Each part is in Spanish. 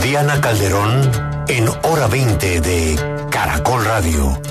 Diana Calderón en Hora 20 de Caracol Radio.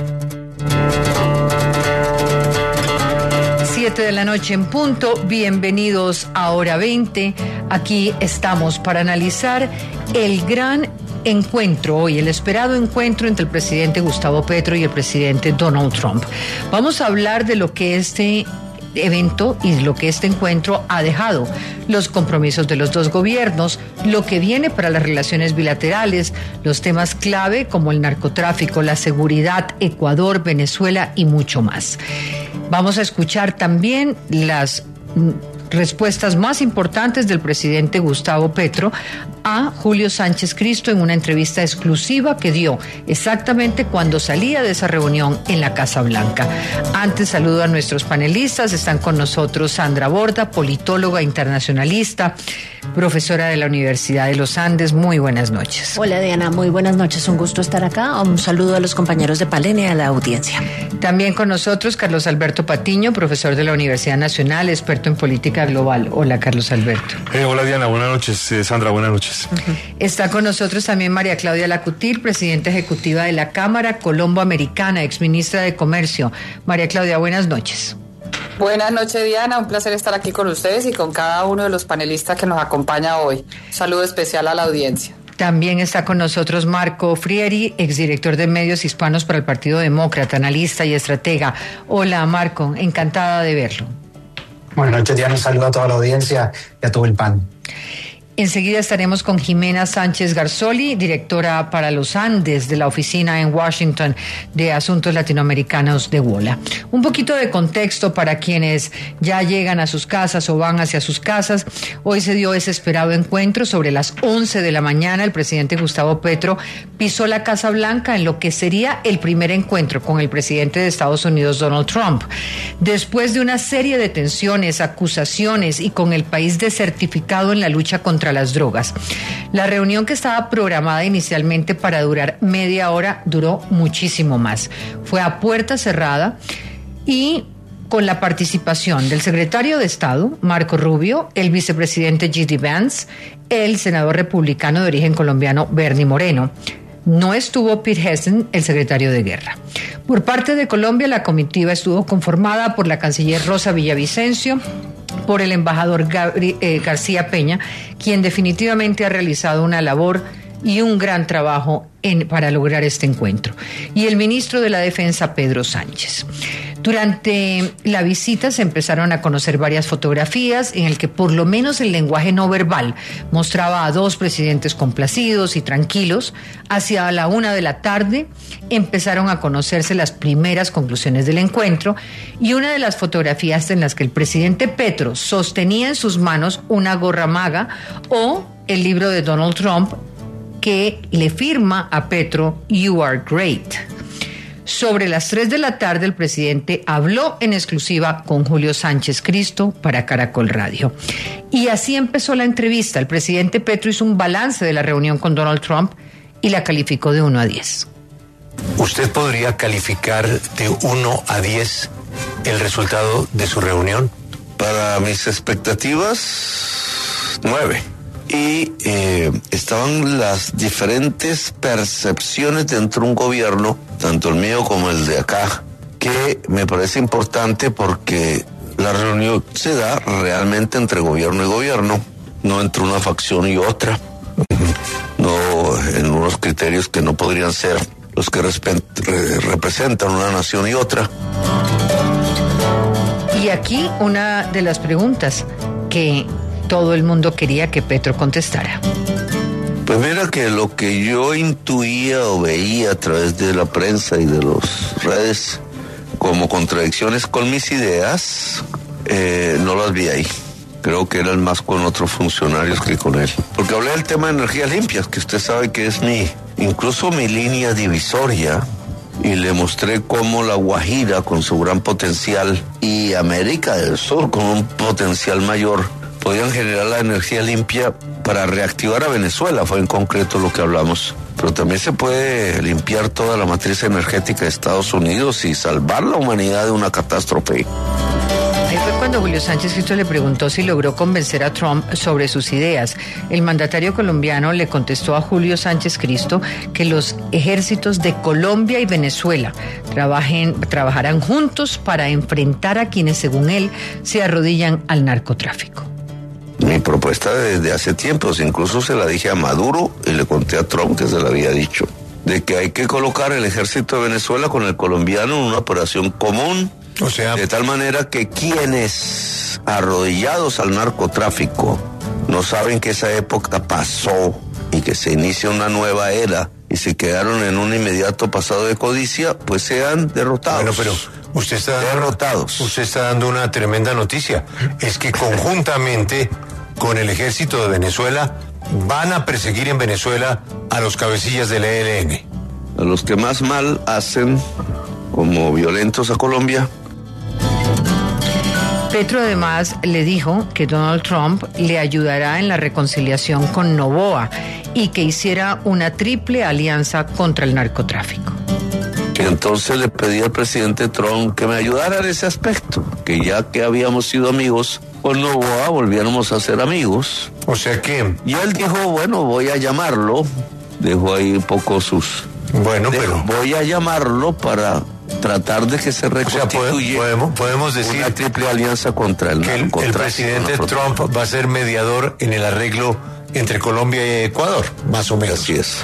7 de la noche en punto, bienvenidos a Hora 20. Aquí estamos para analizar el gran encuentro hoy, el esperado encuentro entre el presidente Gustavo Petro y el presidente Donald Trump. Vamos a hablar de lo que este evento y lo que este encuentro ha dejado, los compromisos de los dos gobiernos, lo que viene para las relaciones bilaterales, los temas clave como el narcotráfico, la seguridad, Ecuador, Venezuela y mucho más. Vamos a escuchar también las respuestas más importantes del presidente Gustavo Petro a Julio Sánchez Cristo en una entrevista exclusiva que dio exactamente cuando salía de esa reunión en la Casa Blanca. Antes saludo a nuestros panelistas. Están con nosotros Sandra Borda, politóloga internacionalista, profesora de la Universidad de los Andes. Muy buenas noches. Hola Diana, muy buenas noches. Un gusto estar acá. Un saludo a los compañeros de panel y a la audiencia. También con nosotros Carlos Alberto Patiño, profesor de la Universidad Nacional, experto en política global. Hola, Carlos Alberto. Hola Diana, buenas noches. Sandra, buenas noches. Está con nosotros también María Claudia Lacutil, presidenta ejecutiva de la Cámara Colombo-Americana, exministra de Comercio. María Claudia, buenas noches. Buenas noches, Diana. Un placer estar aquí con ustedes y con cada uno de los panelistas que nos acompaña hoy. Un saludo especial a la audiencia. También está con nosotros Marco Frieri, exdirector de Medios Hispanos para el Partido Demócrata, analista y estratega. Hola, Marco, encantada de verlo. Buenas noches, Diana. Un saludo a toda la audiencia y a todo el panel. Enseguida estaremos con Jimena Sánchez Garzoli, directora para los Andes de la oficina en Washington de Asuntos Latinoamericanos de WOLA. Un poquito de contexto para quienes ya llegan a sus casas o van hacia sus casas. Hoy se dio ese esperado encuentro. Sobre las 11 de la mañana, el presidente Gustavo Petro pisó la Casa Blanca en lo que sería el primer encuentro con el presidente de Estados Unidos, Donald Trump. Después de una serie de tensiones, acusaciones y con el país desertificado en la lucha contra las drogas. La reunión, que estaba programada inicialmente para durar media hora, duró muchísimo más. Fue a puerta cerrada y con la participación del secretario de Estado, Marco Rubio, el vicepresidente J.D. Vance, el senador republicano de origen colombiano, Bernie Moreno. No estuvo Pete Hegseth, el secretario de Guerra. Por parte de Colombia, la comitiva estuvo conformada por la canciller Rosa Villavicencio, por el embajador García Peña, quien definitivamente ha realizado una labor y un gran trabajo para lograr este encuentro, y el ministro de la Defensa, Pedro Sánchez. Durante la visita se empezaron a conocer varias fotografías en el que por lo menos el lenguaje no verbal mostraba a dos presidentes complacidos y tranquilos. Hacia la 1 de la tarde empezaron a conocerse las primeras conclusiones del encuentro, y una de las fotografías en las que el presidente Petro sostenía en sus manos una gorra maga o el libro de Donald Trump que le firma a Petro "You are great". Sobre las 3 de la tarde, el presidente habló en exclusiva con Julio Sánchez Cristo para Caracol Radio. Y así empezó la entrevista. El presidente Petro hizo un balance de la reunión con Donald Trump y la calificó de 1 a 10. ¿Usted podría calificar de 1 a 10 el resultado de su reunión? Para mis expectativas, 9. Y estaban las diferentes percepciones dentro de un gobierno, tanto el mío como el de acá, que me parece importante porque la reunión se da realmente entre gobierno y gobierno, no entre una facción y otra, no en unos criterios que no podrían ser los que representan una nación y otra. Y aquí una de las preguntas que todo el mundo quería que Petro contestara. Pues mira que lo que yo intuía o veía a través de la prensa y de las redes como contradicciones con mis ideas, no las vi ahí. Creo que eran más con otros funcionarios que con él. Porque hablé del tema de energías limpias, que usted sabe que es incluso mi línea divisoria, y le mostré cómo La Guajira, con su gran potencial, y América del Sur, con un potencial mayor, podían generar la energía limpia para reactivar a Venezuela. Fue en concreto lo que hablamos. Pero también se puede limpiar toda la matriz energética de Estados Unidos y salvar la humanidad de una catástrofe. Hay fue cuando Julio Sánchez Cristo le preguntó si logró convencer a Trump sobre sus ideas. El mandatario colombiano le contestó a Julio Sánchez Cristo que los ejércitos de Colombia y Venezuela trabajarán juntos para enfrentar a quienes, según él, se arrodillan al narcotráfico. Mi propuesta desde hace tiempos, incluso se la dije a Maduro y le conté a Trump que se la había dicho, de que hay que colocar el ejército de Venezuela con el colombiano en una operación común. O sea, de tal manera que quienes arrodillados al narcotráfico no saben que esa época pasó y que se inicia una nueva era y se quedaron en un inmediato pasado de codicia, pues sean derrotados. bueno, pero usted está dando una tremenda noticia. Es que conjuntamente con el ejército de Venezuela van a perseguir en Venezuela a los cabecillas del ELN. A los que más mal hacen, como violentos a Colombia. Petro además le dijo que Donald Trump le ayudará en la reconciliación con Noboa y que hiciera una triple alianza contra el narcotráfico. Que entonces le pedí al presidente Trump que me ayudara en ese aspecto, que ya que habíamos sido amigos con Noboa, volviéramos a ser amigos. O sea que... Y él dijo, bueno, voy a llamarlo, dejó ahí un poco sus... Bueno, pero... Voy a llamarlo para tratar de que se reconstituya podemos decir una triple alianza contra el narcotráfico. El presidente Trump va a ser mediador en el arreglo entre Colombia y Ecuador, más o menos. Así es.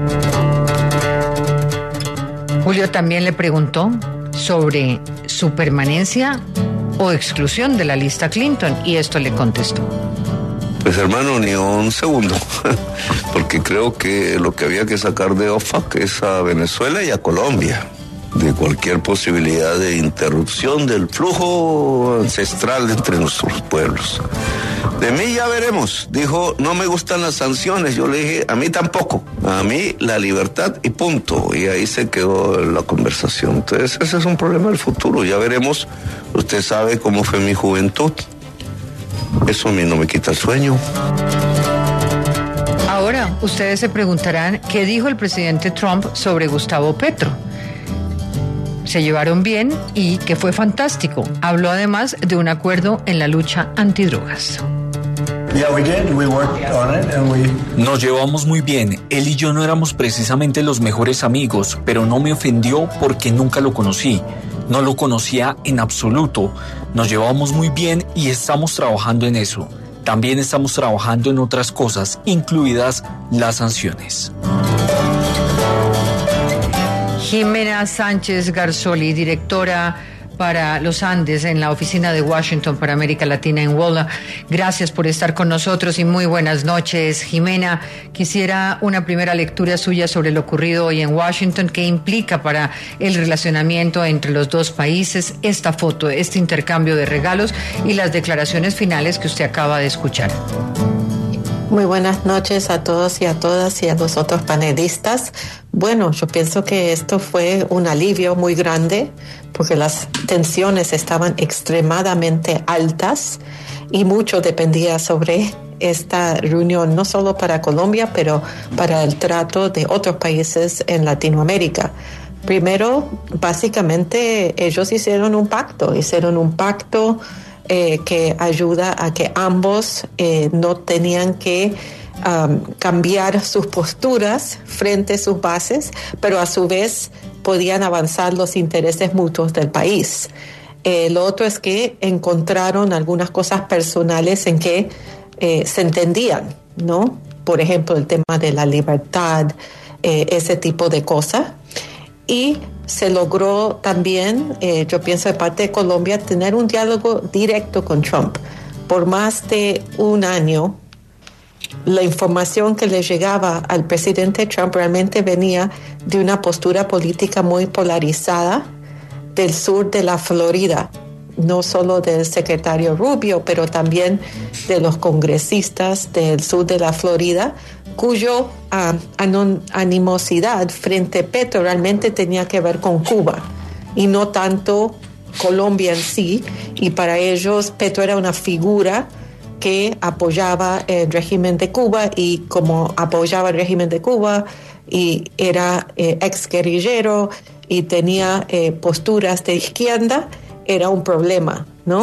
Julio también le preguntó sobre su permanencia o exclusión de la lista Clinton y esto le contestó. Pues hermano, ni un segundo, porque creo que lo que había que sacar de OFAC es a Venezuela y a Colombia, de cualquier posibilidad de interrupción del flujo ancestral entre nuestros pueblos. De mí ya veremos, dijo, no me gustan las sanciones, yo le dije, a mí tampoco, a mí la libertad y punto, y ahí se quedó la conversación. Entonces ese es un problema del futuro, ya veremos, usted sabe cómo fue mi juventud. Eso a mí no me quita el sueño. Ahora, ustedes se preguntarán qué dijo el presidente Trump sobre Gustavo Petro. Se llevaron bien y que fue fantástico. Habló además de un acuerdo en la lucha antidrogas. Nos llevamos muy bien. Él y yo no éramos precisamente los mejores amigos, pero no me ofendió porque nunca lo conocí. No lo conocía en absoluto. Nos llevamos muy bien y estamos trabajando en eso. También estamos trabajando en otras cosas, incluidas las sanciones. Jimena Sánchez Garzoli, directora para los Andes en la oficina de Washington para América Latina en WOLA. Gracias por estar con nosotros y muy buenas noches. Jimena, quisiera una primera lectura suya sobre lo ocurrido hoy en Washington. ¿Qué implica para el relacionamiento entre los dos países esta foto, este intercambio de regalos y las declaraciones finales que usted acaba de escuchar? Muy buenas noches a todos y a todas y a los otros panelistas. Bueno, yo pienso que esto fue un alivio muy grande porque las tensiones estaban extremadamente altas y mucho dependía sobre esta reunión, no solo para Colombia, pero para el trato de otros países en Latinoamérica. Primero, básicamente, ellos hicieron un pacto que ayuda a que ambos no tenían que cambiar sus posturas frente a sus bases, pero a su vez podían avanzar los intereses mutuos del país. Lo otro es que encontraron algunas cosas personales en que se entendían, ¿no? Por ejemplo, el tema de la libertad, ese tipo de cosas. Y se logró también, yo pienso de parte de Colombia, tener un diálogo directo con Trump. Por más de un año, la información que le llegaba al presidente Trump realmente venía de una postura política muy polarizada del sur de la Florida, no solo del secretario Rubio, pero también de los congresistas del sur de la Florida, cuyo animosidad frente a Petro realmente tenía que ver con Cuba y no tanto Colombia en sí, y para ellos Petro era una figura que apoyaba el régimen de Cuba, y como apoyaba el régimen de Cuba y era ex guerrillero y tenía posturas de izquierda, era un problema, ¿no?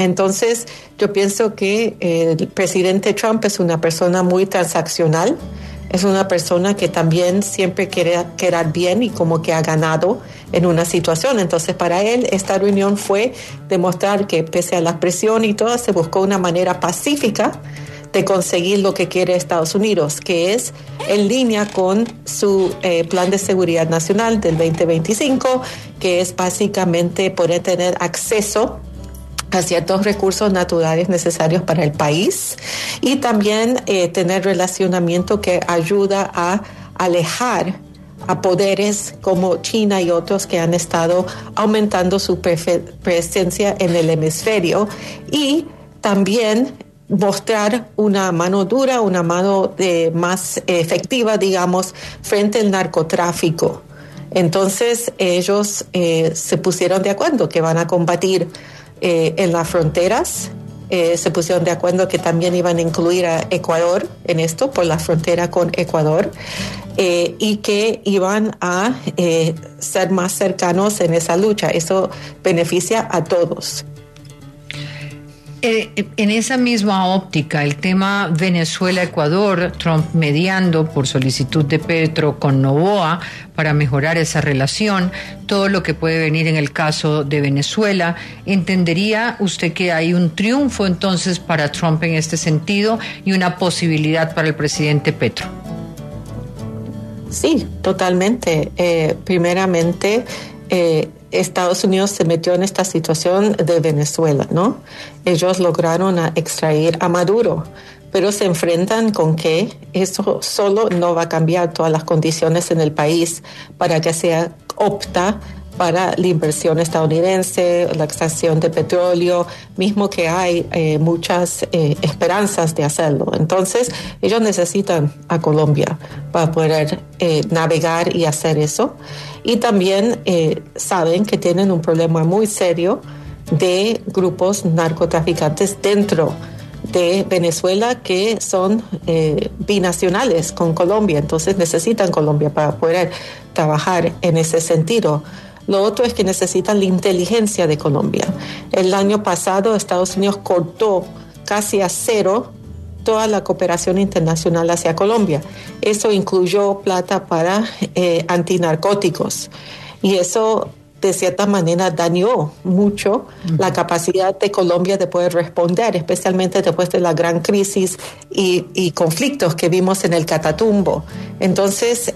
Entonces, yo pienso que el presidente Trump es una persona muy transaccional, es una persona que también siempre quiere quedar bien y como que ha ganado en una situación. Entonces, para él, esta reunión fue demostrar que pese a la presión y todo, se buscó una manera pacífica de conseguir lo que quiere Estados Unidos, que es en línea con su plan de seguridad nacional del 2025, que es básicamente poder tener acceso a ciertos recursos naturales necesarios para el país y también tener relacionamiento que ayuda a alejar a poderes como China y otros que han estado aumentando su presencia en el hemisferio, y también mostrar una mano dura, una mano más efectiva, digamos, frente al narcotráfico. Entonces ellos se pusieron de acuerdo que van a combatir en las fronteras. Se pusieron de acuerdo que también iban a incluir a Ecuador en esto, por la frontera con Ecuador, y que iban a ser más cercanos en esa lucha. Eso beneficia a todos. En esa misma óptica, el tema Venezuela-Ecuador, Trump mediando por solicitud de Petro con Noboa para mejorar esa relación, todo lo que puede venir en el caso de Venezuela, ¿entendería usted que hay un triunfo entonces para Trump en este sentido y una posibilidad para el presidente Petro? Sí, totalmente. Primeramente, Estados Unidos se metió en esta situación de Venezuela, ¿no? Ellos lograron extraer a Maduro, pero se enfrentan con que eso solo no va a cambiar todas las condiciones en el país para que se opta para la inversión estadounidense, la extracción de petróleo, mismo que hay muchas esperanzas de hacerlo. Entonces, ellos necesitan a Colombia para poder navegar y hacer eso. Y también saben que tienen un problema muy serio de grupos narcotraficantes dentro de Venezuela que son binacionales con Colombia. Entonces necesitan Colombia para poder trabajar en ese sentido. Lo otro es que necesitan la inteligencia de Colombia. El año pasado Estados Unidos cortó casi a cero toda la cooperación internacional hacia Colombia. Eso incluyó plata para antinarcóticos, y eso de cierta manera dañó mucho la capacidad de Colombia de poder responder, especialmente después de la gran crisis y conflictos que vimos en el Catatumbo. Entonces,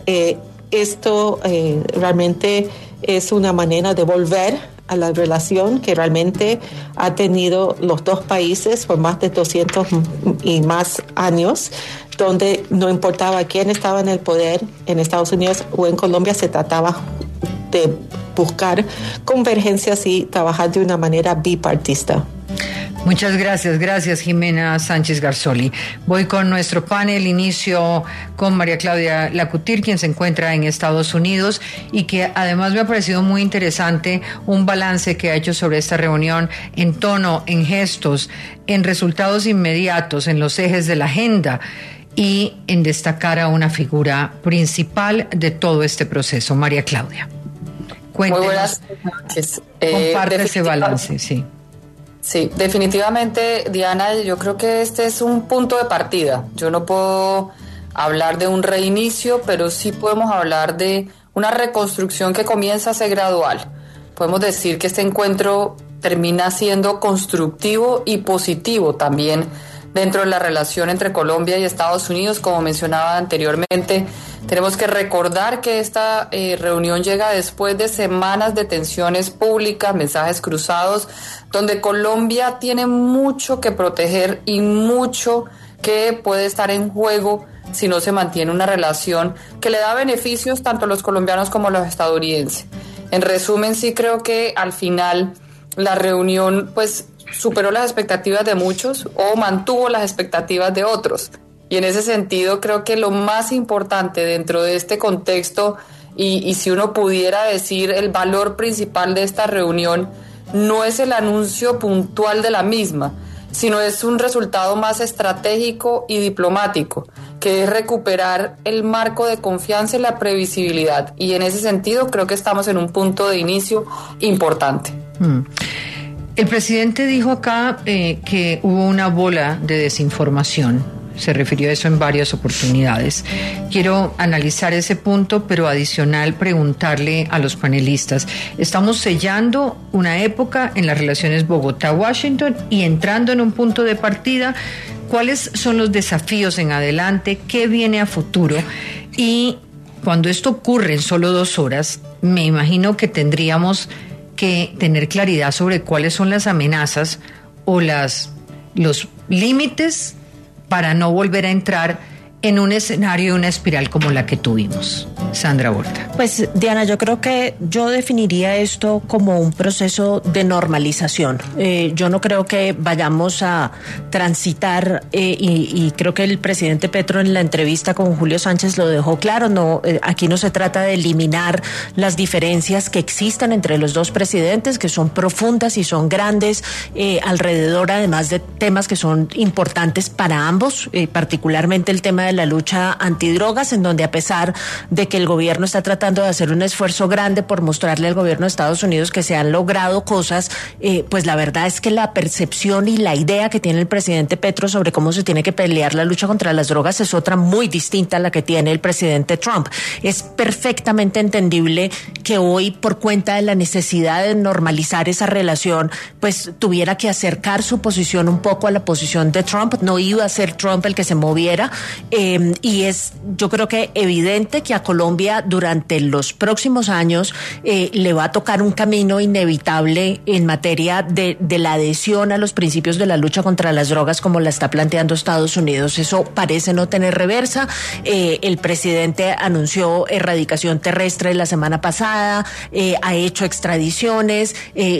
esto realmente es una manera de volver a la relación que realmente ha tenido los dos países por más de 200 y más años, donde no importaba quién estaba en el poder en Estados Unidos o en Colombia, se trataba de buscar convergencias y trabajar de una manera bipartista. Muchas gracias. Gracias, Jimena Sánchez Garzoli. Voy con nuestro panel. Inicio con María Claudia Lacutir, quien se encuentra en Estados Unidos y que además me ha parecido muy interesante un balance que ha hecho sobre esta reunión en tono, en gestos, en resultados inmediatos, en los ejes de la agenda y en destacar a una figura principal de todo este proceso. María Claudia, cuéntenos. Muy buenas noches. Comparte ese balance, sí. Sí, definitivamente, Diana, yo creo que este es un punto de partida. Yo no puedo hablar de un reinicio, pero sí podemos hablar de una reconstrucción que comienza a ser gradual. Podemos decir que este encuentro termina siendo constructivo y positivo también dentro de la relación entre Colombia y Estados Unidos. Como mencionaba anteriormente, tenemos que recordar que esta reunión llega después de semanas de tensiones públicas, mensajes cruzados, donde Colombia tiene mucho que proteger y mucho que puede estar en juego si no se mantiene una relación que le da beneficios tanto a los colombianos como a los estadounidenses. En resumen, sí creo que al final la reunión pues superó las expectativas de muchos o mantuvo las expectativas de otros. Y en ese sentido creo que lo más importante dentro de este contexto y si uno pudiera decir el valor principal de esta reunión no es el anuncio puntual de la misma, sino es un resultado más estratégico y diplomático, que es recuperar el marco de confianza y la previsibilidad. Y en ese sentido creo que estamos en un punto de inicio importante. El presidente dijo acá que hubo una bola de desinformación. Se refirió a eso en varias oportunidades. Quiero analizar ese punto, pero adicional preguntarle a los panelistas. Estamos sellando una época en las relaciones Bogotá-Washington y entrando en un punto de partida. ¿Cuáles son los desafíos en adelante? ¿Qué viene a futuro? Y cuando esto ocurre en solo 2 horas, me imagino que tendríamos que tener claridad sobre cuáles son las amenazas o los límites para no volver a entrar en un escenario, una espiral como la que tuvimos. Sandra Borda. Pues, Diana, yo creo que yo definiría esto como un proceso de normalización. Yo no creo que vayamos a transitar, y creo que el presidente Petro en la entrevista con Julio Sánchez lo dejó claro, no, aquí no se trata de eliminar las diferencias que existan entre los dos presidentes, que son profundas y son grandes, alrededor además de temas que son importantes para ambos, particularmente el tema de la lucha antidrogas, en donde a pesar de que el gobierno está tratando de hacer un esfuerzo grande por mostrarle al gobierno de Estados Unidos que se han logrado cosas, pues la verdad es que la percepción y la idea que tiene el presidente Petro sobre cómo se tiene que pelear la lucha contra las drogas es otra muy distinta a la que tiene el presidente Trump. Es perfectamente entendible que hoy, por cuenta de la necesidad de normalizar esa relación, pues tuviera que acercar su posición un poco a la posición de Trump. No iba a ser Trump el que se moviera, y es, yo creo que evidente que a Colombia durante los próximos años le va a tocar un camino inevitable en materia de la adhesión a los principios de la lucha contra las drogas como la está planteando Estados Unidos. Eso parece no tener reversa. El presidente anunció erradicación terrestre la semana pasada, ha hecho extradiciones,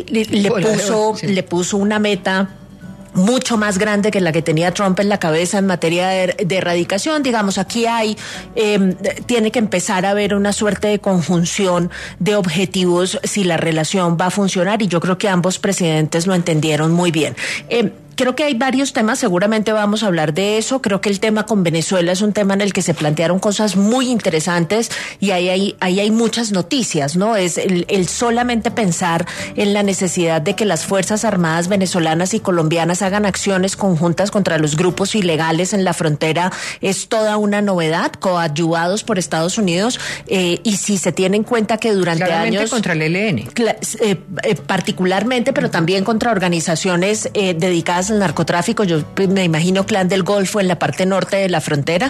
le puso una meta mucho más grande que la que tenía Trump en la cabeza en materia de erradicación. Digamos, aquí tiene que empezar a haber una suerte de conjunción de objetivos si la relación va a funcionar, y yo creo que ambos presidentes lo entendieron muy bien. Creo que hay varios temas, seguramente vamos a hablar de eso. Creo que el tema con Venezuela es un tema en el que se plantearon cosas muy interesantes y ahí hay muchas noticias, ¿no? Es el solamente pensar en la necesidad de que las Fuerzas Armadas venezolanas y colombianas hagan acciones conjuntas contra los grupos ilegales en la frontera es toda una novedad, coadyuvados por Estados Unidos, y si se tiene en cuenta que durante claramente años... contra el ELN. Particularmente, pero también contra organizaciones dedicadas al narcotráfico. Yo me imagino Clan del Golfo en la parte norte de la frontera.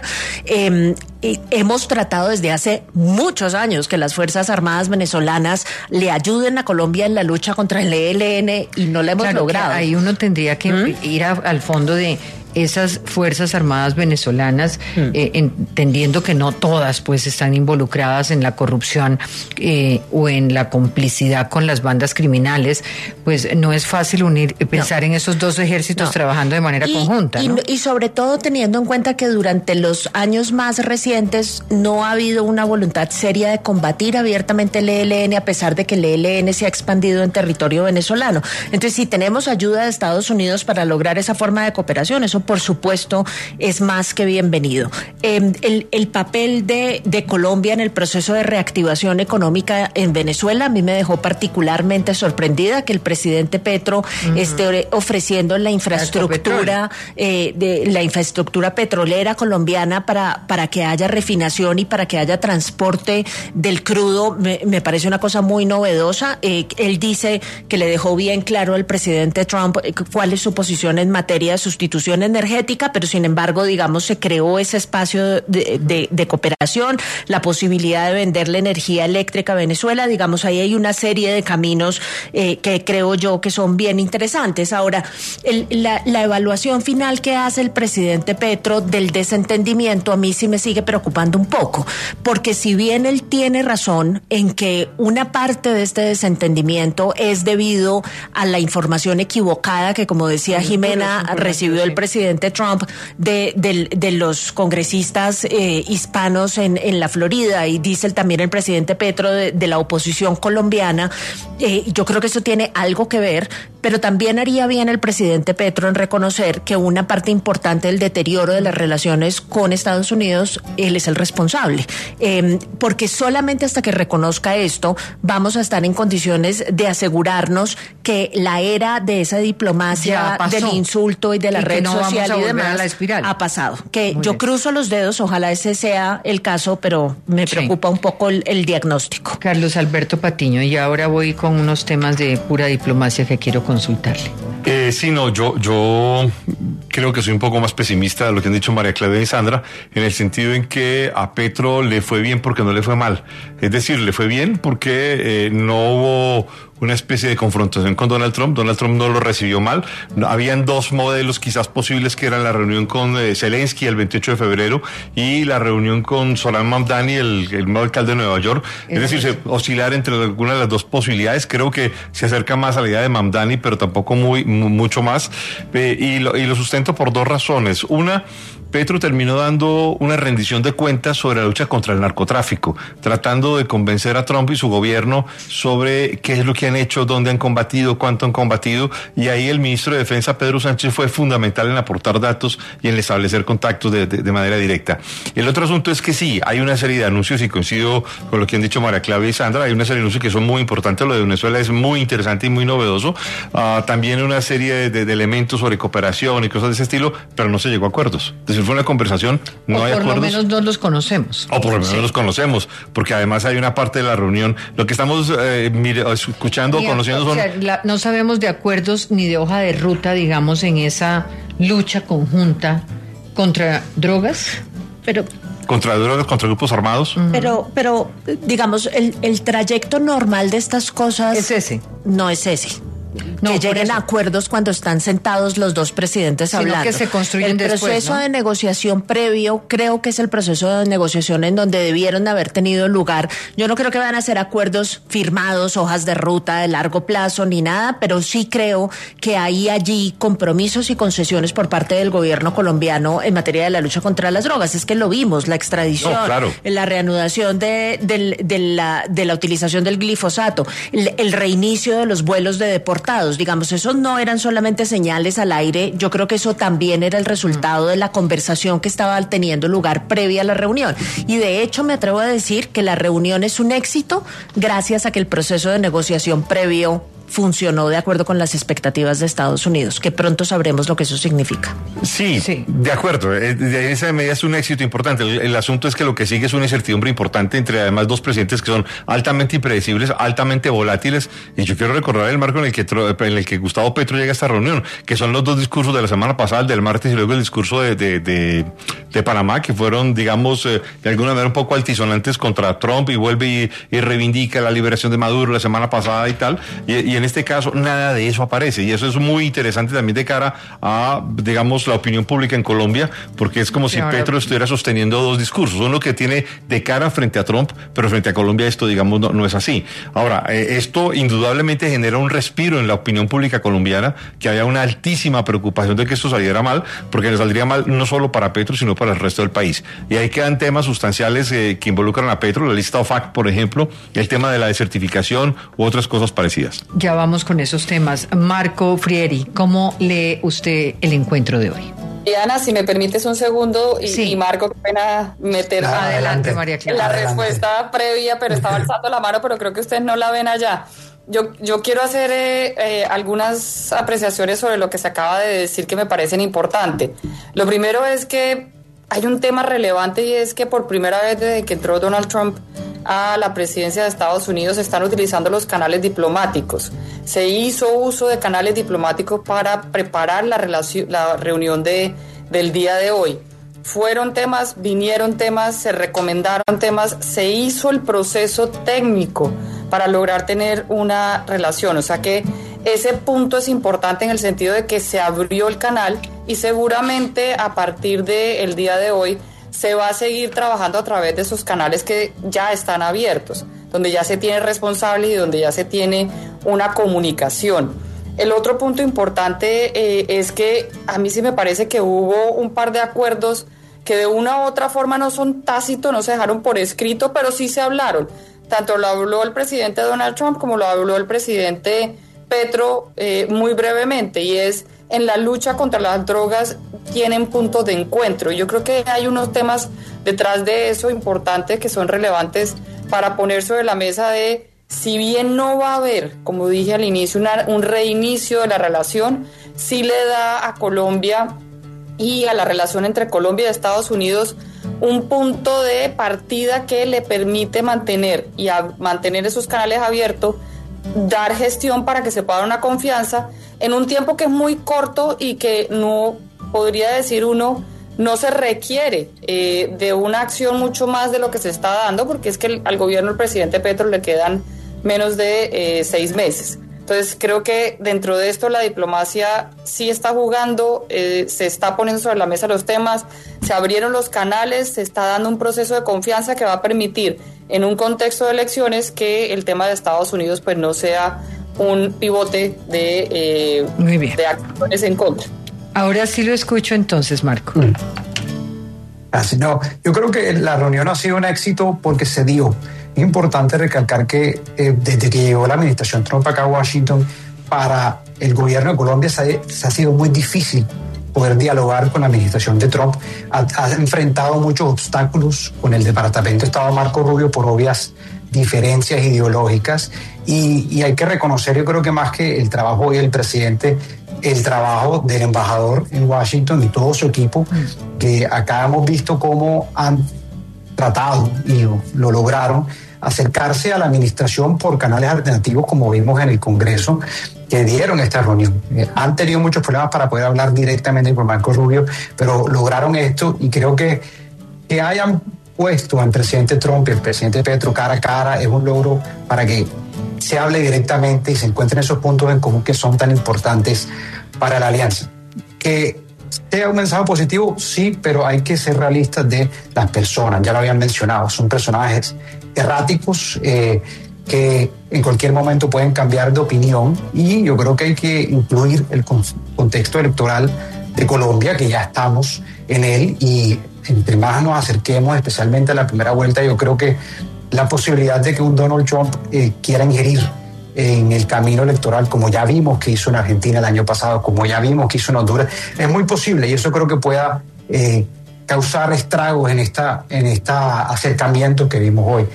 Hemos tratado desde hace muchos años que las Fuerzas Armadas venezolanas le ayuden a Colombia en la lucha contra el ELN y no la hemos logrado. Ahí uno tendría que ir al fondo de esas Fuerzas Armadas venezolanas, entendiendo que no todas pues están involucradas en la corrupción o en la complicidad con las bandas criminales, pues no es fácil pensar en esos dos ejércitos trabajando de manera conjunta, ¿no? Y sobre todo teniendo en cuenta que durante los años más recientes no ha habido una voluntad seria de combatir abiertamente el ELN, a pesar de que el ELN se ha expandido en territorio venezolano. Entonces, si tenemos ayuda de Estados Unidos para lograr esa forma de cooperación, eso por supuesto es más que bienvenido. El papel de Colombia en el proceso de reactivación económica en Venezuela a mí me dejó particularmente sorprendida, que el presidente Petro esté ofreciendo la infraestructura la infraestructura petrolera colombiana para que haya refinación y para que haya transporte del crudo. Me parece una cosa muy novedosa. Él dice que le dejó bien claro al presidente Trump cuál es su posición en materia de sustitución energética, pero sin embargo, digamos, se creó ese espacio de cooperación, la posibilidad de venderle energía eléctrica a Venezuela. Digamos, ahí hay una serie de caminos que creo yo que son bien interesantes. Ahora, la evaluación final que hace el presidente Petro del desentendimiento a mí sí me sigue preocupando un poco, porque si bien él tiene razón en que una parte de este desentendimiento es debido a la información equivocada que, como decía Jimena, recibió el presidente Trump de los congresistas hispanos en la Florida, y dice también el presidente Petro de la oposición colombiana, yo creo que eso tiene algo que ver, pero también haría bien el presidente Petro en reconocer que una parte importante del deterioro de las relaciones con Estados Unidos, él es el responsable, porque solamente hasta que reconozca esto vamos a estar en condiciones de asegurarnos que la era de esa diplomacia del insulto y de la red social y demás ha pasado. Que yo cruzo los dedos, ojalá ese sea el caso, pero me preocupa un poco el diagnóstico. Carlos Alberto Patiño, y ahora voy con unos temas de pura diplomacia que quiero consultarle. Yo creo que soy un poco más pesimista de lo que han dicho María Claudia y Sandra, en el sentido en que a Petro le fue bien porque no le fue mal. Es decir, le fue bien porque no hubo una especie de confrontación con Donald Trump. Donald Trump no lo recibió mal. Habían dos modelos quizás posibles, que eran la reunión con Zelensky el 28 de febrero y la reunión con Zoran Mamdani, el nuevo alcalde de Nueva York. Es decir, oscilar entre alguna de las dos posibilidades. Creo que se acerca más a la idea de Mamdani, pero tampoco mucho más. Y lo sustento por dos razones. Una, Petro terminó dando una rendición de cuentas sobre la lucha contra el narcotráfico, tratando de convencer a Trump y su gobierno sobre qué es lo que han hecho, dónde han combatido, cuánto han combatido, y ahí el ministro de Defensa, Pedro Sánchez, fue fundamental en aportar datos y en establecer contactos de manera directa. El otro asunto es que sí, hay una serie de anuncios, y coincido con lo que han dicho María Claudia y Sandra, hay una serie de anuncios que son muy importantes. Lo de Venezuela es muy interesante y muy novedoso. También una serie de elementos sobre cooperación y cosas de ese estilo, pero no se llegó a acuerdos. Es decir, fue una conversación, no hay acuerdos. O por lo menos no los conocemos. O por lo menos no los conocemos, porque además hay una parte de la reunión, lo que estamos escuchando, conociendo son... no sabemos de acuerdos ni de hoja de ruta, digamos, en esa lucha conjunta contra drogas, pero... Contra drogas, contra grupos armados. Pero digamos, el trayecto normal de estas cosas... Es ese. No es ese. No, que lleguen a acuerdos cuando están sentados los dos presidentes hablando. Que se construyen el proceso de negociación previo, creo que es el proceso de negociación en donde debieron haber tenido lugar. Yo no creo que van a ser acuerdos firmados, hojas de ruta de largo plazo ni nada, pero sí creo que hay allí compromisos y concesiones por parte del gobierno colombiano en materia de la lucha contra las drogas. Es que lo vimos, la extradición, la reanudación de la utilización del glifosato, el reinicio de los vuelos de deportados. Digamos, esos no eran solamente señales al aire, yo creo que eso también era el resultado de la conversación que estaba teniendo lugar previa a la reunión. Y de hecho me atrevo a decir que la reunión es un éxito gracias a que el proceso de negociación previo funcionó de acuerdo con las expectativas de Estados Unidos, que pronto sabremos lo que eso significa. Sí. De acuerdo, de esa medida es un éxito importante. El asunto es que lo que sigue es una incertidumbre importante entre además dos presidentes que son altamente impredecibles, altamente volátiles, y yo quiero recordar el marco en el que Gustavo Petro llega a esta reunión, que son los dos discursos de la semana pasada, el del martes y luego el discurso de Panamá, que fueron, digamos, de alguna manera un poco altisonantes contra Trump, y vuelve y reivindica la liberación de Maduro la semana pasada y tal, y en este caso nada de eso aparece, y eso es muy interesante también de cara a, digamos, la opinión pública en Colombia, porque es como si Petro estuviera sosteniendo dos discursos, uno que tiene de cara frente a Trump, pero frente a Colombia esto, digamos, no es así. Ahora, esto indudablemente genera un respiro en la opinión pública colombiana, que haya una altísima preocupación de que esto saliera mal, porque le saldría mal no solo para Petro, sino para el resto del país. Y ahí quedan temas sustanciales que involucran a Petro, la lista OFAC, por ejemplo, el tema de la desertificación u otras cosas parecidas. Ya vamos con esos temas. Marco Frieri, ¿cómo lee usted el encuentro de hoy? Diana, si me permites un segundo, y Marco, qué pena meter adelante, María Clara. La respuesta previa, pero estaba alzando la mano, pero creo que ustedes no la ven allá. Yo quiero hacer algunas apreciaciones sobre lo que se acaba de decir que me parecen importantes. Lo primero es que hay un tema relevante, y es que por primera vez desde que entró Donald Trump a la presidencia de Estados Unidos se están utilizando los canales diplomáticos. Se hizo uso de canales diplomáticos para preparar la reunión del día de hoy. Fueron temas, vinieron temas, se recomendaron temas, se hizo el proceso técnico para lograr tener una relación. O sea que ese punto es importante en el sentido de que se abrió el canal, y seguramente a partir del día de hoy se va a seguir trabajando a través de esos canales que ya están abiertos, donde ya se tiene responsables y donde ya se tiene una comunicación. El otro punto importante es que a mí sí me parece que hubo un par de acuerdos que de una u otra forma no son tácitos, no se dejaron por escrito, pero sí se hablaron. Tanto lo habló el presidente Donald Trump como lo habló el presidente Petro muy brevemente, y es en la lucha contra las drogas tienen puntos de encuentro. Yo creo que hay unos temas detrás de eso importantes que son relevantes para poner sobre la mesa de, si bien no va a haber, como dije al inicio, un reinicio de la relación, sí le da a Colombia y a la relación entre Colombia y Estados Unidos un punto de partida que le permite mantener esos canales abiertos, dar gestión para que se pueda dar una confianza en un tiempo que es muy corto y que no, podría decir uno, no se requiere de una acción mucho más de lo que se está dando, porque es que al gobierno del presidente Petro le quedan menos de 6 meses. Entonces creo que dentro de esto la diplomacia sí está jugando, se está poniendo sobre la mesa los temas, se abrieron los canales, se está dando un proceso de confianza que va a permitir en un contexto de elecciones que el tema de Estados Unidos pues no sea un pivote de acciones en contra. Ahora sí lo escucho entonces, Marco. Así no, yo creo que la reunión ha sido un éxito porque se dio. Es importante recalcar que desde que llegó la administración Trump acá a Washington, para el gobierno de Colombia se ha sido muy difícil poder dialogar con la administración de Trump. Ha enfrentado muchos obstáculos con el Departamento de Estado Marco Rubio por obvias diferencias ideológicas, y hay que reconocer, yo creo que más que el trabajo del presidente, el trabajo del embajador en Washington y todo su equipo, que acá hemos visto cómo han tratado y lo lograron acercarse a la administración por canales alternativos, como vimos en el Congreso, que dieron esta reunión. Han tenido muchos problemas para poder hablar directamente con Marco Rubio, pero lograron esto, y creo que hayan puesto al presidente Trump y al presidente Petro cara a cara es un logro para que se hable directamente y se encuentren esos puntos en común que son tan importantes para la alianza. Que sea un mensaje positivo, sí, pero hay que ser realistas de las personas, ya lo habían mencionado, son personajes erráticos que en cualquier momento pueden cambiar de opinión, y yo creo que hay que incluir el contexto electoral de Colombia, que ya estamos en él, y entre más nos acerquemos, especialmente a la primera vuelta, yo creo que la posibilidad de que un Donald Trump quiera ingerir en el camino electoral, como ya vimos que hizo en Argentina el año pasado, como ya vimos que hizo en Honduras, es muy posible, y eso creo que pueda causar estragos en este acercamiento que vimos hoy.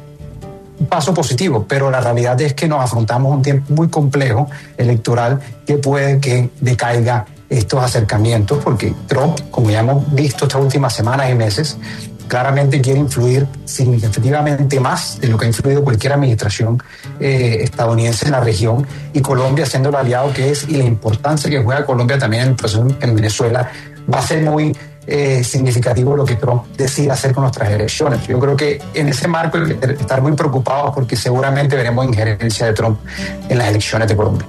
Un paso positivo, pero la realidad es que nos afrontamos un tiempo muy complejo electoral que puede que decaiga estos acercamientos, porque Trump, como ya hemos visto estas últimas semanas y meses, claramente quiere influir significativamente más de lo que ha influido cualquier administración estadounidense en la región, y Colombia, siendo el aliado que es, y la importancia que juega Colombia también en el proceso en Venezuela, va a ser muy significativo lo que Trump decida hacer con nuestras elecciones. Yo creo que en ese marco hay que estar muy preocupados, porque seguramente veremos injerencia de Trump en las elecciones de Colombia.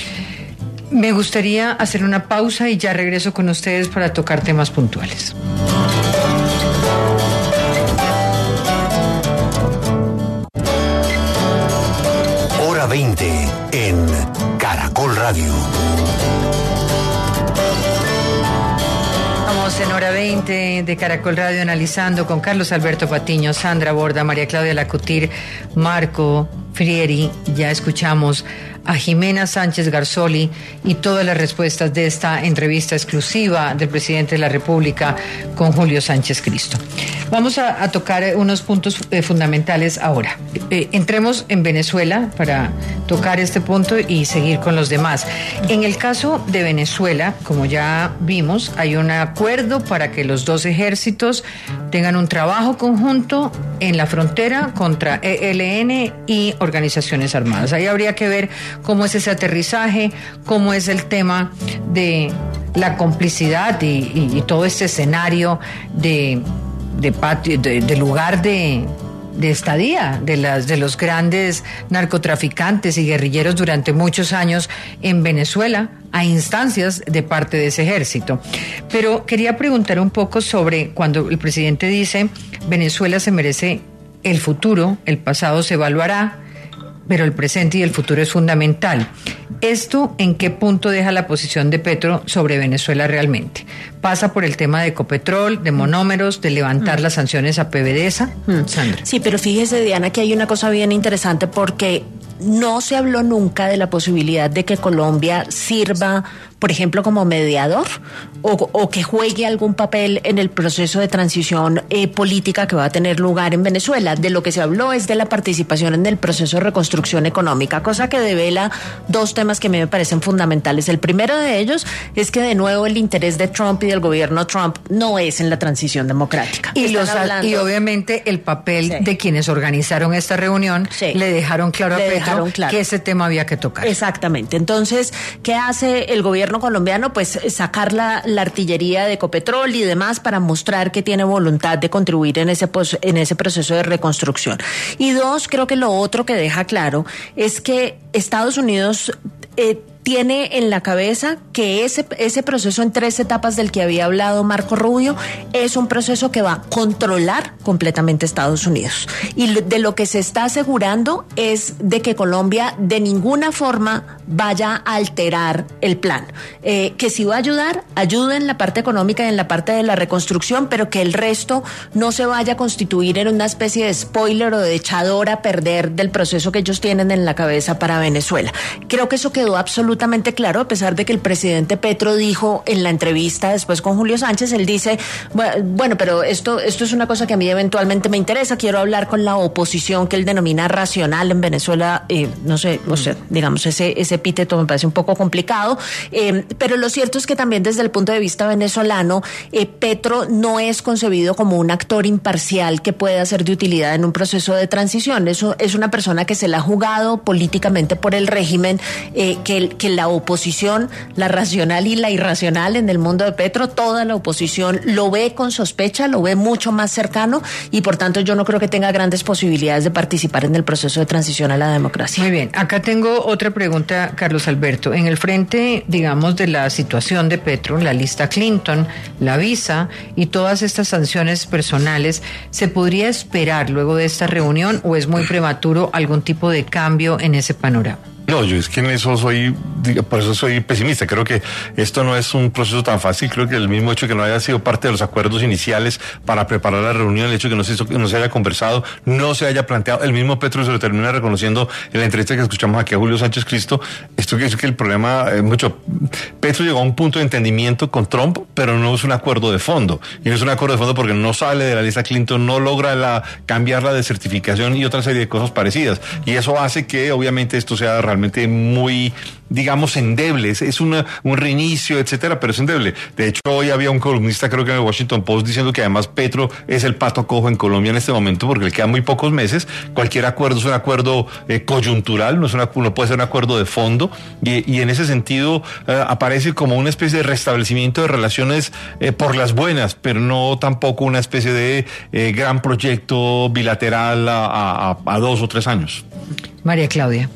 Me gustaría hacer una pausa y ya regreso con ustedes para tocar temas puntuales. Hora 20 en Caracol Radio. Estamos en Hora 20 de Caracol Radio analizando con Carlos Alberto Patiño, Sandra Borda, María Claudia Lacutir, Marco Frieri. Ya escuchamos a Jimena Sánchez Garzoli y todas las respuestas de esta entrevista exclusiva del presidente de la República con Julio Sánchez Cristo. Vamos a tocar unos puntos fundamentales ahora. Entremos en Venezuela para tocar este punto y seguir con los demás. En el caso de Venezuela, como ya vimos, hay un acuerdo para que los dos ejércitos tengan un trabajo conjunto en la frontera contra ELN y organizaciones armadas. Ahí habría que ver cómo es ese aterrizaje, cómo es el tema de la complicidad y todo este escenario de lugar de estadía de los grandes narcotraficantes y guerrilleros durante muchos años en Venezuela, a instancias de parte de ese ejército. Pero quería preguntar un poco sobre cuando el presidente dice Venezuela se merece el futuro, el pasado se evaluará, pero el presente y el futuro es fundamental. ¿Esto en qué punto deja la posición de Petro sobre Venezuela realmente? ¿Pasa por el tema de Ecopetrol, de monómeros, de levantar las sanciones a PDVSA? Sandra. Sí, pero fíjese, Diana, que hay una cosa bien interesante, porque no se habló nunca de la posibilidad de que Colombia sirva, por ejemplo, como mediador o que juegue algún papel en el proceso de transición política que va a tener lugar en Venezuela. De lo que se habló es de la participación en el proceso de reconstrucción económica, cosa que devela dos temas que a mí me parecen fundamentales. El primero de ellos es que de nuevo el interés de Trump y del gobierno Trump no es en la transición democrática. Y obviamente el papel de quienes organizaron esta reunión le dejaron claro a Petro que ese tema había que tocar. Exactamente. Entonces, ¿qué hace el gobierno colombiano? Pues sacar la artillería de Ecopetrol y demás para mostrar que tiene voluntad de contribuir en ese proceso de reconstrucción. Y dos, creo que lo otro que deja claro es que Estados Unidos tiene en la cabeza que ese proceso en 3 etapas del que había hablado Marco Rubio es un proceso que va a controlar completamente Estados Unidos. Y de lo que se está asegurando es de que Colombia de ninguna forma vaya a alterar el plan. Que si va a ayude en la parte económica y en la parte de la reconstrucción, pero que el resto no se vaya a constituir en una especie de spoiler o de echador a perder del proceso que ellos tienen en la cabeza para Venezuela. Creo que eso quedó absolutamente claro, a pesar de que el presidente Petro dijo en la entrevista después con Julio Sánchez, él dice, bueno, pero esto es una cosa que a mí eventualmente me interesa, quiero hablar con la oposición que él denomina racional en Venezuela, no sé, o sea, digamos, ese epíteto me parece un poco complicado, pero lo cierto es que también desde el punto de vista venezolano, Petro no es concebido como un actor imparcial que pueda ser de utilidad en un proceso de transición. Eso es una persona que se la ha jugado políticamente por el régimen, que la oposición, la racional y la irracional en el mundo de Petro, toda la oposición lo ve con sospecha, lo ve mucho más cercano y por tanto yo no creo que tenga grandes posibilidades de participar en el proceso de transición a la democracia. Muy bien, acá tengo otra pregunta, Carlos Alberto. En el frente, digamos, de la situación de Petro, la lista Clinton, la visa y todas estas sanciones personales, ¿se podría esperar luego de esta reunión o es muy prematuro algún tipo de cambio en ese panorama? No, yo es que en eso por eso soy pesimista. Creo que esto no es un proceso tan fácil. Creo que el mismo hecho de que no haya sido parte de los acuerdos iniciales para preparar la reunión, el hecho de que no se haya conversado, no se haya planteado, el mismo Petro se lo termina reconociendo en la entrevista que escuchamos aquí a Julio Sánchez Cristo. Esto quiere decir que el problema es mucho. Petro llegó a un punto de entendimiento con Trump, pero no es un acuerdo de fondo. Y no es un acuerdo de fondo porque no sale de la lista Clinton, no logra cambiar la desertificación y otra serie de cosas parecidas. Y eso hace que obviamente esto sea realmente muy, digamos, endeble. Es un reinicio, etcétera, pero es endeble. De hecho, hoy había un columnista, creo que en el Washington Post, diciendo que además Petro es el pato cojo en Colombia en este momento porque le quedan muy pocos meses. Cualquier acuerdo es un acuerdo coyuntural, no puede ser un acuerdo de fondo. Y en ese sentido aparece como una especie de restablecimiento de relaciones por las buenas, pero no tampoco una especie de gran proyecto bilateral a 2 o 3 años. María Claudia.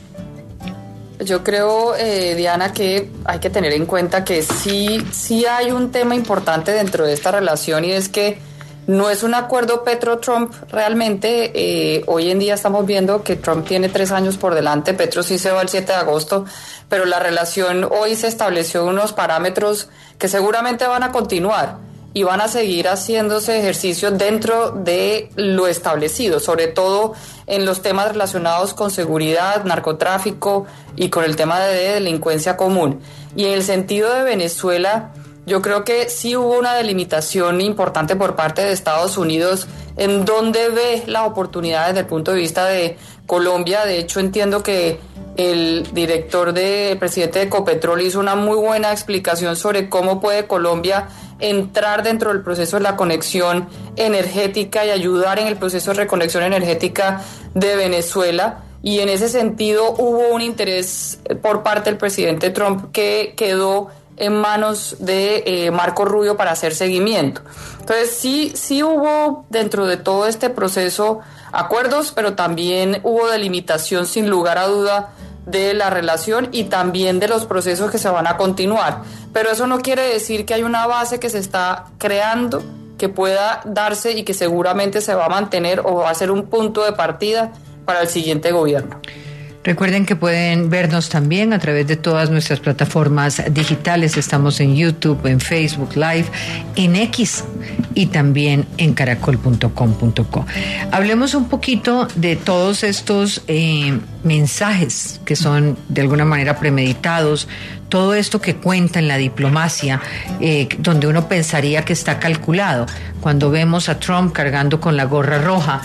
Yo creo, Diana, que hay que tener en cuenta que sí hay un tema importante dentro de esta relación y es que no es un acuerdo Petro-Trump realmente. Hoy en día estamos viendo que Trump tiene 3 años por delante, Petro sí se va el 7 de agosto, pero la relación hoy se estableció unos parámetros que seguramente van a continuar y van a seguir haciéndose ejercicios dentro de lo establecido, sobre todo en los temas relacionados con seguridad, narcotráfico y con el tema de delincuencia común. Y en el sentido de Venezuela, yo creo que sí hubo una delimitación importante por parte de Estados Unidos en donde ve la oportunidad desde el punto de vista de Colombia. De hecho, entiendo que el presidente de Ecopetrol hizo una muy buena explicación sobre cómo puede Colombia entrar dentro del proceso de la conexión energética y ayudar en el proceso de reconexión energética de Venezuela. Y en ese sentido hubo un interés por parte del presidente Trump que quedó en manos de Marco Rubio para hacer seguimiento. Entonces sí hubo dentro de todo este proceso acuerdos, pero también hubo delimitación sin lugar a duda de la relación y también de los procesos que se van a continuar. Pero eso no quiere decir que hay una base que se está creando que pueda darse y que seguramente se va a mantener o va a ser un punto de partida para el siguiente gobierno. Recuerden que pueden vernos también a través de todas nuestras plataformas digitales. Estamos en YouTube, en Facebook Live, en X y también en caracol.com.co. Hablemos un poquito de todos estos mensajes que son de alguna manera premeditados, todo esto que cuenta en la diplomacia, donde uno pensaría que está calculado. Cuando vemos a Trump cargando con la gorra roja,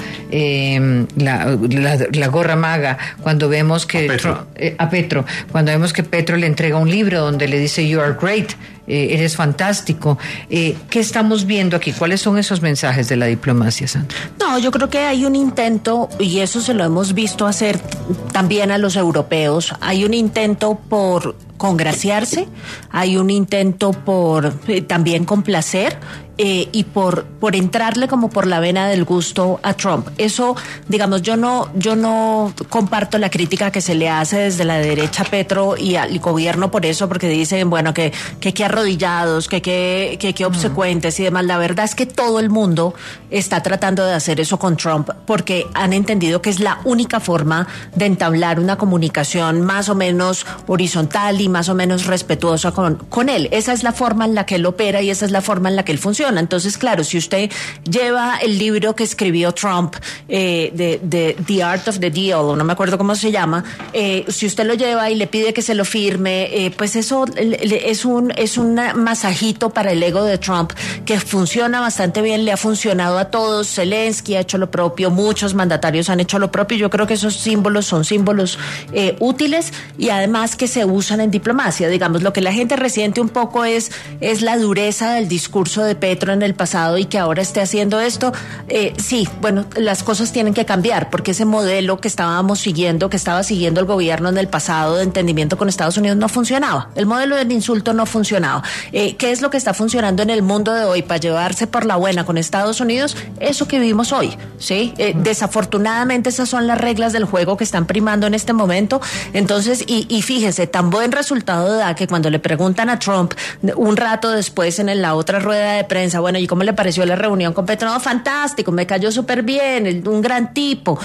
la gorra maga, cuando vemos que a Petro, cuando vemos que Petro le entrega un libro donde le dice "You are great", eres fantástico. ¿Qué estamos viendo aquí? ¿Cuáles son esos mensajes de la diplomacia, Sandra? No, yo creo que hay un intento, y eso se lo hemos visto hacer también a los europeos, hay un intento por congraciarse, hay un intento por también complacer, y por entrarle como por la vena del gusto a Trump. Eso, digamos, yo no comparto la crítica que se le hace desde la derecha a Petro y al gobierno por eso, porque dicen, bueno, que arrodillados, que obsecuentes y demás. La verdad es que todo el mundo está tratando de hacer eso con Trump, porque han entendido que es la única forma de entablar una comunicación más o menos horizontal y más o menos respetuosa con él. Esa es la forma en la que él opera y esa es la forma en la que él funciona. Entonces, claro, si usted lleva el libro que escribió Trump, de The Art of the Deal, o no me acuerdo cómo se llama, si usted lo lleva y le pide que se lo firme, pues eso es un masajito para el ego de Trump que funciona bastante bien, le ha funcionado a todos. Zelensky ha hecho lo propio, muchos mandatarios han hecho lo propio. Yo creo que esos símbolos son símbolos útiles y además que se usan en diplomacia. Digamos, lo que la gente resiente un poco es la dureza del discurso de Petro en el pasado y que ahora esté haciendo esto. Sí, bueno, las cosas tienen que cambiar porque ese modelo que estábamos siguiendo, que estaba siguiendo el gobierno en el pasado de entendimiento con Estados Unidos no funcionaba. El modelo del insulto no funcionaba. ¿Qué es lo que está funcionando en el mundo de hoy para llevarse por la buena con Estados Unidos? Eso que vivimos hoy, ¿sí? Desafortunadamente esas son las reglas del juego que están primando en este momento. Entonces, y fíjese, tan buen resultado da que cuando le preguntan a Trump un rato después en la otra rueda de prensa, bueno, ¿y cómo le pareció la reunión con Petro? No, fantástico, me cayó súper bien, un gran tipo.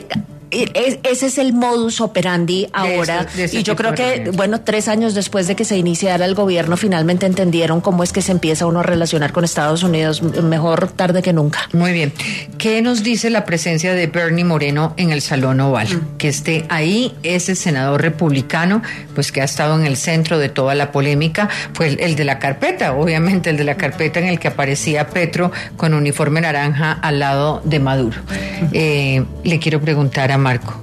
Ese es el modus operandi ahora. De ese y yo creo que, bueno, 3 años después de que se iniciara el gobierno, finalmente entendieron cómo es que se empieza uno a relacionar con Estados Unidos. Mejor tarde que nunca. Muy bien. ¿Qué nos dice la presencia de Bernie Moreno en el Salón Oval? Que esté ahí, ese senador republicano, pues que ha estado en el centro de toda la polémica, fue el de la carpeta, obviamente el de la carpeta en el que aparecía Petro con uniforme naranja al lado de Maduro. Le quiero preguntar a Marco.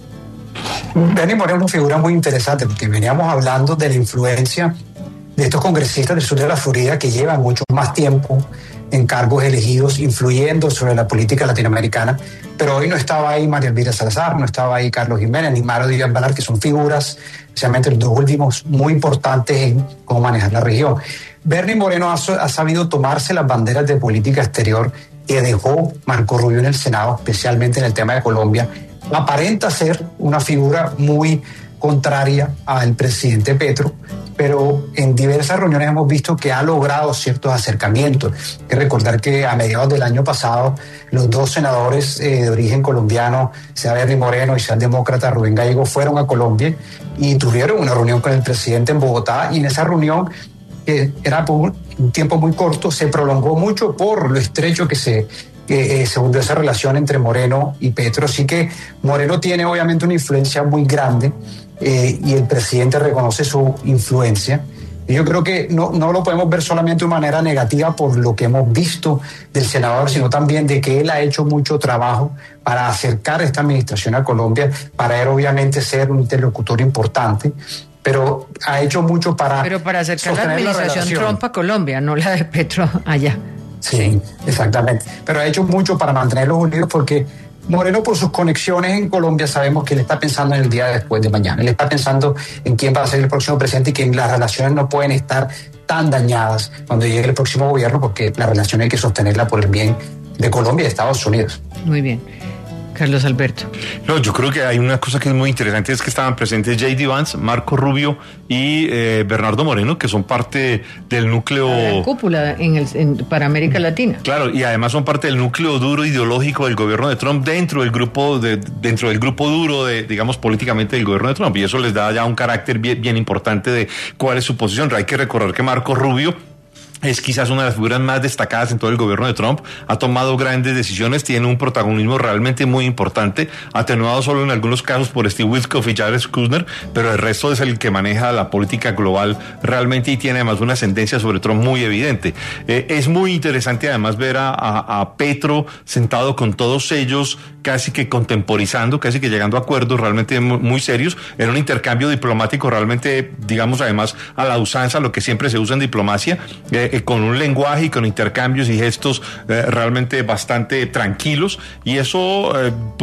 Bernie Moreno es una figura muy interesante porque veníamos hablando de la influencia de estos congresistas del sur de la Florida que llevan mucho más tiempo en cargos elegidos, influyendo sobre la política latinoamericana, pero hoy no estaba ahí María Elvira Salazar, no estaba ahí Carlos Jiménez ni Mario Díaz Balart, que son figuras, especialmente los 2 últimos, muy importantes en cómo manejar la región. Bernie Moreno ha sabido tomarse las banderas de política exterior que dejó Marco Rubio en el Senado, especialmente en el tema de Colombia. Aparenta ser una figura muy contraria al presidente Petro, pero en diversas reuniones hemos visto que ha logrado ciertos acercamientos. Hay que recordar que a mediados del año pasado los 2 senadores de origen colombiano, sea Bernie Moreno y sea el demócrata Rubén Gallego, fueron a Colombia y tuvieron una reunión con el presidente en Bogotá, y en esa reunión, que era por un tiempo muy corto, se prolongó mucho por lo estrecho que se volvió esa relación entre Moreno y Petro. Así que Moreno tiene obviamente una influencia muy grande, y el presidente reconoce su influencia. Y yo creo que no lo podemos ver solamente de manera negativa por lo que hemos visto del senador, sino también de que él ha hecho mucho trabajo para acercar a esta administración a Colombia, para él obviamente ser un interlocutor importante, pero ha hecho mucho para acercar la administración Trump a Colombia, no la de Petro allá. Sí, exactamente. Pero ha hecho mucho para mantenerlos unidos, porque Moreno, por sus conexiones en Colombia, sabemos que él está pensando en el día después de mañana. Él está pensando en quién va a ser el próximo presidente y que las relaciones no pueden estar tan dañadas cuando llegue el próximo gobierno, porque la relación hay que sostenerla por el bien de Colombia y de Estados Unidos. Muy bien. Carlos Alberto. No, yo creo que hay una cosa que es muy interesante, es que estaban presentes J.D. Vance, Marco Rubio y Bernardo Moreno, que son parte del núcleo... La cúpula para América Latina. Claro, y además son parte del núcleo duro ideológico del gobierno de Trump dentro del grupo duro digamos, políticamente del gobierno de Trump, y eso les da ya un carácter bien importante de cuál es su posición. Hay que recordar que Marco Rubio es quizás una de las figuras más destacadas en todo el gobierno de Trump, ha tomado grandes decisiones, tiene un protagonismo realmente muy importante, atenuado solo en algunos casos por Steve Witkoff y Jared Kushner, pero el resto es el que maneja la política global realmente y tiene además una ascendencia sobre Trump muy evidente. Es muy interesante además ver a Petro sentado con todos ellos, casi que contemporizando, casi que llegando a acuerdos realmente muy serios, en un intercambio diplomático realmente, digamos, además a la usanza, lo que siempre se usa en diplomacia, con un lenguaje y con intercambios y gestos realmente bastante tranquilos, y eso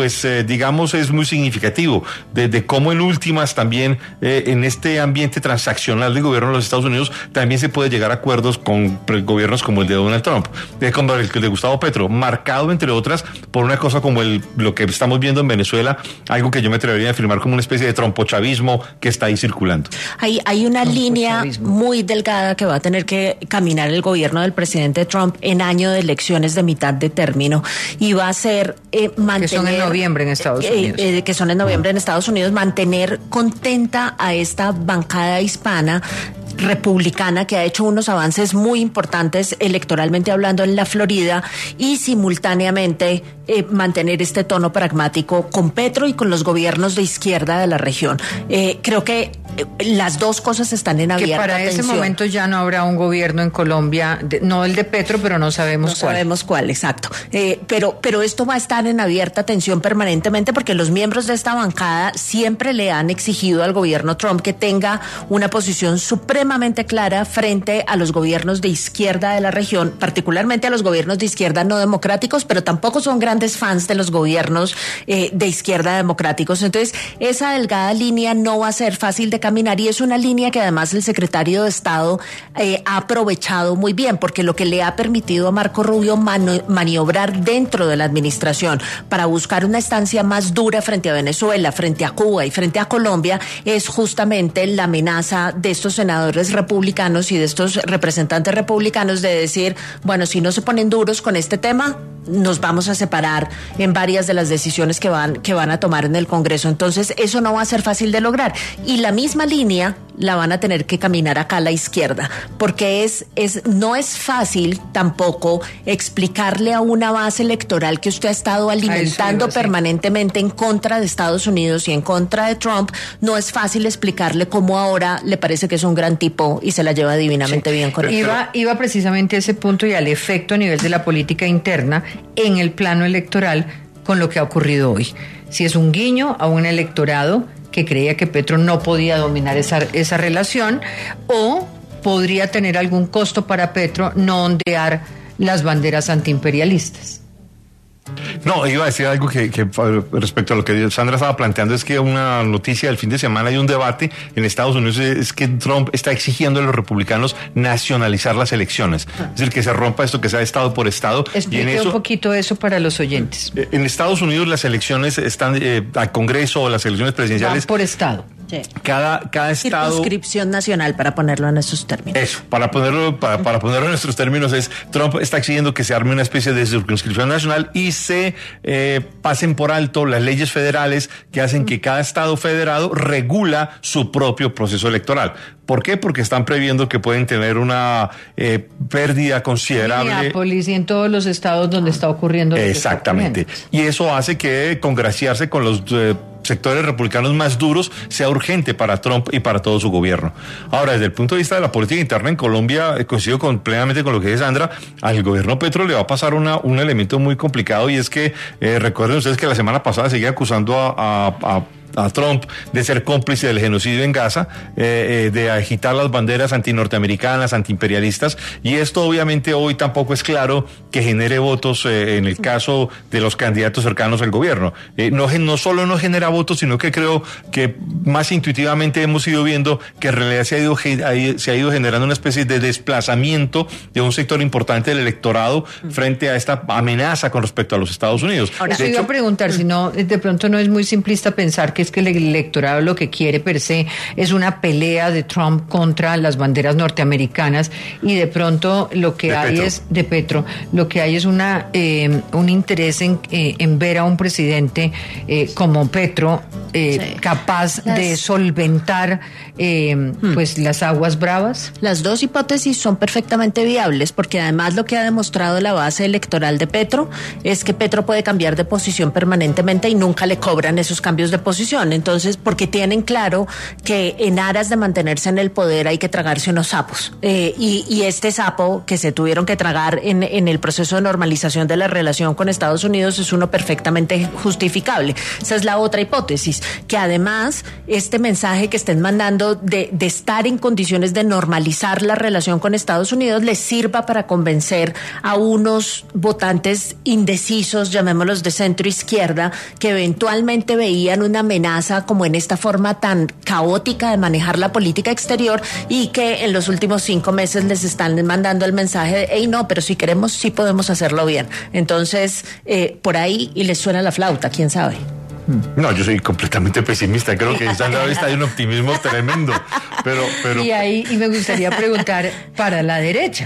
digamos es muy significativo de cómo en últimas también en este ambiente transaccional del gobierno de los Estados Unidos también se puede llegar a acuerdos con gobiernos como el de Donald Trump, como el de Gustavo Petro, marcado entre otras por una cosa como lo que estamos viendo en Venezuela, algo que yo me atrevería a afirmar como una especie de trompochavismo que está ahí circulando. Hay una línea muy delgada que va a tener que caminar el gobierno del presidente Trump en año de elecciones de mitad de término, y va a ser mantener... Que son en noviembre en Estados Unidos. Que son en noviembre en Estados Unidos, mantener contenta a esta bancada hispana republicana que ha hecho unos avances muy importantes electoralmente hablando en la Florida, y simultáneamente mantener este tono pragmático con Petro y con los gobiernos de izquierda de la región. Creo que las dos cosas están en abierta tensión. Que para ese momento ya no habrá un gobierno en Colombia, no el de Petro, pero no sabemos cuál. No sabemos cuál, exacto. Pero esto va a estar en abierta tensión permanentemente, porque los miembros de esta bancada siempre le han exigido al gobierno Trump que tenga una posición supremamente clara frente a los gobiernos de izquierda de la región, particularmente a los gobiernos de izquierda no democráticos, pero tampoco son grandes fans de los gobiernos de izquierda democráticos. Entonces, esa delgada línea no va a ser fácil de caminar, y es una línea que además el secretario de Estado ha aprovechado muy bien, porque lo que le ha permitido a Marco Rubio maniobrar dentro de la administración para buscar una estancia más dura frente a Venezuela, frente a Cuba y frente a Colombia es justamente la amenaza de estos senadores republicanos y de estos representantes republicanos de decir, bueno, si no se ponen duros con este tema, nos vamos a separar en varias de las decisiones que van a tomar en el Congreso. Entonces, eso no va a ser fácil de lograr. Y la misma línea la van a tener que caminar acá a la izquierda, porque no es fácil tampoco explicarle a una base electoral que usted ha estado alimentando permanentemente en contra de Estados Unidos y en contra de Trump, no es fácil explicarle cómo ahora le parece que es un gran tipo y se la lleva divinamente bien con él. Iba precisamente a ese punto y al efecto a nivel de la política interna en el plano electoral con lo que ha ocurrido hoy. Si es un guiño a un electorado que creía que Petro no podía dominar esa relación, o podría tener algún costo para Petro no ondear las banderas antiimperialistas. No, iba a decir algo que respecto a lo que Sandra estaba planteando, es que una noticia del fin de semana, hay un debate en Estados Unidos, es que Trump está exigiendo a los republicanos nacionalizar las elecciones, es decir, que se rompa esto, que sea estado por estado. Explique un poquito eso para los oyentes. En Estados Unidos las elecciones están al Congreso, o las elecciones presidenciales van por estado. Sí. Cada estado. Circunscripción nacional, para ponerlo en esos términos. Eso, para ponerlo en nuestros términos, Trump está exigiendo que se arme una especie de circunscripción nacional y se pasen por alto las leyes federales que hacen que cada estado federado regula su propio proceso electoral. ¿Por qué? Porque están previendo que pueden tener una pérdida considerable. En Minneapolis y en todos los estados donde está ocurriendo. Exactamente. Y eso hace que congraciarse con los sectores republicanos más duros sea urgente para Trump y para todo su gobierno. Ahora, desde el punto de vista de la política interna en Colombia, coincido plenamente con lo que dice Sandra, al gobierno Petro le va a pasar un elemento muy complicado, y es que recuerden ustedes que la semana pasada seguía acusando a Trump de ser cómplice del genocidio en Gaza, de agitar las banderas antinorteamericanas, antiimperialistas, y esto obviamente hoy tampoco es claro que genere votos en el caso de los candidatos cercanos al gobierno. No solo no genera votos, sino que creo que más intuitivamente hemos ido viendo que en realidad se ha ido generando una especie de desplazamiento de un sector importante del electorado frente a esta amenaza con respecto a los Estados Unidos. Ahora, yo iba a preguntar si no, de pronto no es muy simplista pensar que es que el electorado lo que quiere per se es una pelea de Trump contra las banderas norteamericanas, y de pronto lo que hay es de Petro, lo que hay es un interés en ver a un presidente como Petro capaz de solventar pues las aguas bravas. Las dos hipótesis son perfectamente viables, porque además lo que ha demostrado la base electoral de Petro es que Petro puede cambiar de posición permanentemente y nunca le cobran esos cambios de posición. Entonces, porque tienen claro que en aras de mantenerse en el poder hay que tragarse unos sapos. Y este sapo que se tuvieron que tragar en el proceso de normalización de la relación con Estados Unidos es uno perfectamente justificable. Esa es la otra hipótesis, que además este mensaje que estén mandando de estar en condiciones de normalizar la relación con Estados Unidos les sirva para convencer a unos votantes indecisos, llamémoslos de centro izquierda, que eventualmente veían una amenaza como en esta forma tan caótica de manejar la política exterior, y que en los últimos 5 meses les están mandando el mensaje de hey, no, pero si queremos sí podemos hacerlo bien. Entonces, por ahí, y les suena la flauta, quién sabe. No, yo soy completamente pesimista. Creo que Sandra hoy está de un optimismo tremendo. Pero... Y me gustaría preguntar para la derecha,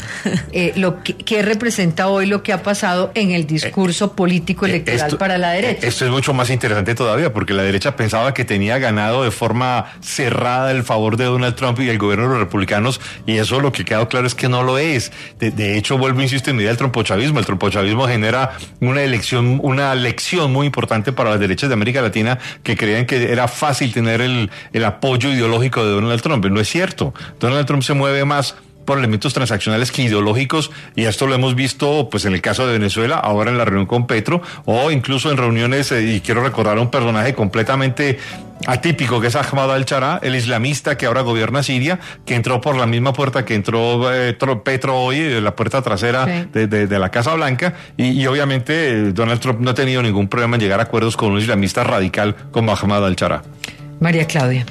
¿qué representa hoy lo que ha pasado en el discurso político electoral para la derecha? Esto es mucho más interesante todavía, porque la derecha pensaba que tenía ganado de forma cerrada el favor de Donald Trump y el gobierno de los republicanos, y eso lo que ha quedado claro es que no lo es. De hecho, vuelvo a insistir en medida del trompochavismo. El trompochavismo genera una lección muy importante para las derechas de América Latina, que creían que era fácil tener el apoyo ideológico de Donald Trump. No es cierto. Donald Trump se mueve más por elementos transaccionales que ideológicos, y esto lo hemos visto pues en el caso de Venezuela, ahora en la reunión con Petro, o incluso en reuniones, y quiero recordar a un personaje completamente atípico que es Ahmad al-Sharaa, el islamista que ahora gobierna Siria, que entró por la misma puerta que entró Petro hoy, la puerta trasera de la Casa Blanca, y obviamente Donald Trump no ha tenido ningún problema en llegar a acuerdos con un islamista radical como Ahmad al-Sharaa. María Claudia.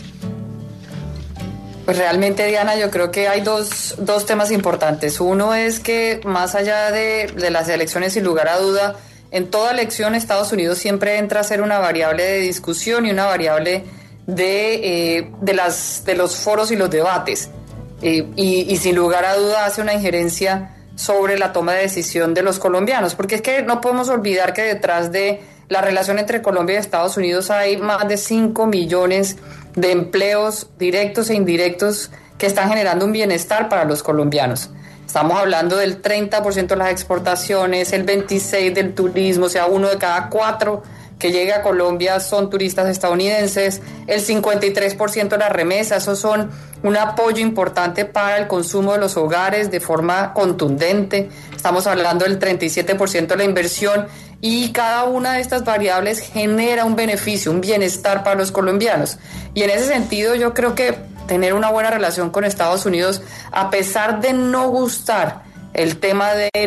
Pues realmente, Diana, yo creo que hay dos temas importantes. Uno es que más allá de las elecciones, sin lugar a duda, en toda elección Estados Unidos siempre entra a ser una variable de discusión y una variable de los foros y los debates. Y sin lugar a duda hace una injerencia sobre la toma de decisión de los colombianos, porque es que no podemos olvidar que detrás de la relación entre Colombia y Estados Unidos hay más de 5 millones de empleos directos e indirectos que están generando un bienestar para los colombianos. Estamos hablando del 30% de las exportaciones, el 26% del turismo, o sea, 1 de cada 4 que llega a Colombia son turistas estadounidenses, el 53% de las remesas, esos son un apoyo importante para el consumo de los hogares de forma contundente. Estamos hablando del 37% de la inversión, y cada una de estas variables genera un beneficio, un bienestar para los colombianos. Y en ese sentido yo creo que tener una buena relación con Estados Unidos, a pesar de no gustar el tema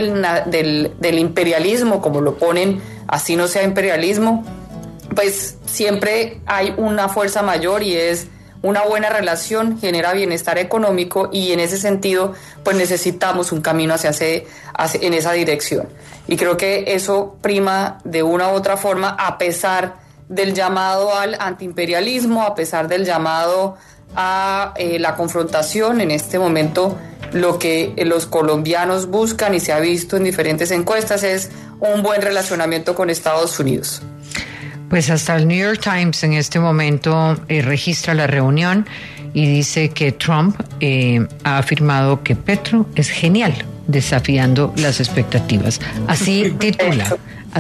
del imperialismo, como lo ponen, así no sea imperialismo, pues siempre hay una fuerza mayor, y es una buena relación, genera bienestar económico, y en ese sentido pues necesitamos un camino en esa dirección. Y creo que eso prima de una u otra forma, a pesar del llamado al antiimperialismo, a pesar del llamado a la confrontación. En este momento lo que los colombianos buscan, y se ha visto en diferentes encuestas, es un buen relacionamiento con Estados Unidos. Pues hasta el New York Times en este momento registra la reunión y dice que Trump ha afirmado que Petro es genial, desafiando las expectativas. Así titula.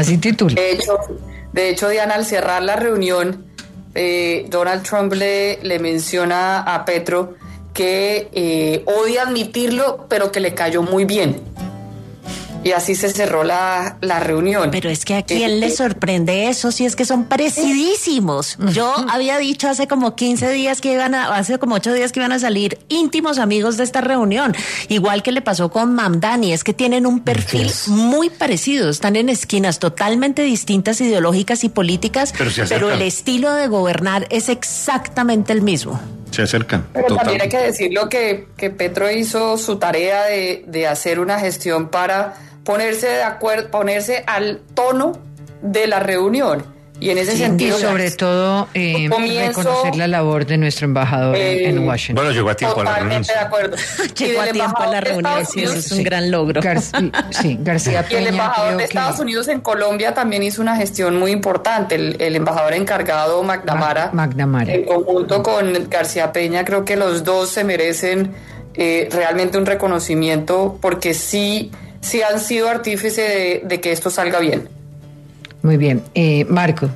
De hecho, Diana, al cerrar la reunión, Donald Trump le menciona a Petro que odia admitirlo, pero que le cayó muy bien. y así se cerró la reunión. Pero es que a quién le sorprende eso, si es que son parecidísimos. Yo había dicho hace como 15 días hace como 8 días que iban a salir íntimos amigos de esta reunión, igual que le pasó con Mamdani, es que tienen un perfil muy parecido, están en esquinas totalmente distintas ideológicas y políticas, pero el estilo de gobernar es exactamente el mismo. Se acercan. Pero también hay que decirlo que Petro hizo su tarea de hacer una gestión para ponerse de acuerdo, ponerse al tono de la reunión. Y en ese sentido, y sobre todo reconocer la labor de nuestro embajador en Washington. Bueno, llegó a tiempo a la reunión. Totalmente de acuerdo. Llegó a tiempo a la reunión, sí, eso es un gran logro. García Peña. Y el embajador de Estados Unidos en Colombia también hizo una gestión muy importante. El embajador encargado, McNamara, en conjunto con García Peña, creo que los dos se merecen realmente un reconocimiento porque sí han sido artífice de que esto salga bien. Muy bien. Marco.